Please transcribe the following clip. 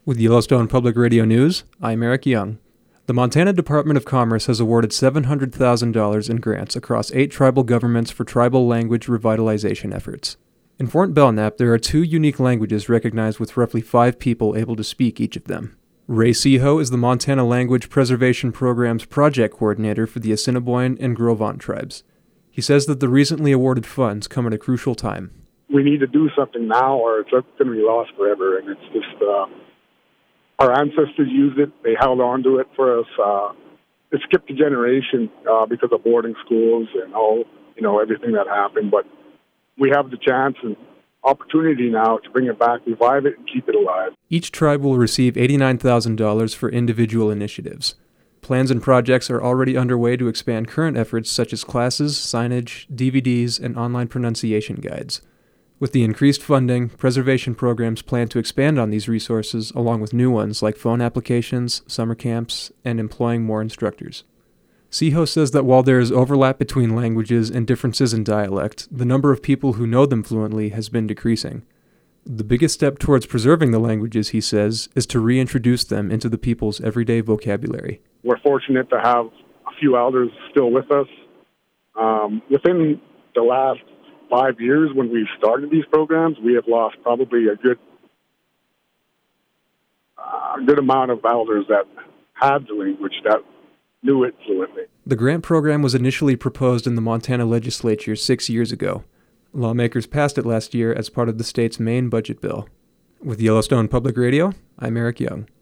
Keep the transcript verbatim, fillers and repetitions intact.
With Yellowstone Public Radio News, I'm Eric Young. The Montana Department of Commerce has awarded seven hundred thousand dollars in grants across eight tribal governments for tribal language revitalization efforts. In Fort Belknap, there are two unique languages recognized with roughly five people able to speak each of them. Ray Seho is the Montana Language Preservation Program's project coordinator for the Assiniboine and Gros Ventre tribes. He says that the recently awarded funds come at a crucial time. We need to do something now or it's going to be lost forever, and it's just... Uh... Our ancestors used it. They held on to it for us. Uh, it skipped a generation uh, because of boarding schools and all, you know, everything that happened. But we have the chance and opportunity now to bring it back, revive it, and keep it alive. Each tribe will receive eighty-nine thousand dollars for individual initiatives. Plans and projects are already underway to expand current efforts such as classes, signage, D V Ds, and online pronunciation guides. With the increased funding, preservation programs plan to expand on these resources along with new ones like phone applications, summer camps, and employing more instructors. Seho says that while there is overlap between languages and differences in dialect, the number of people who know them fluently has been decreasing. The biggest step towards preserving the languages, he says, is to reintroduce them into the people's everyday vocabulary. We're fortunate to have a few elders still with us. Um, within the last five years when we started these programs, we have lost probably a good uh, good amount of elders that had the language, that knew it fluently. The grant program was initially proposed in the Montana legislature six years ago. Lawmakers passed it last year as part of the state's main budget bill. With Yellowstone Public Radio, I'm Eric Young.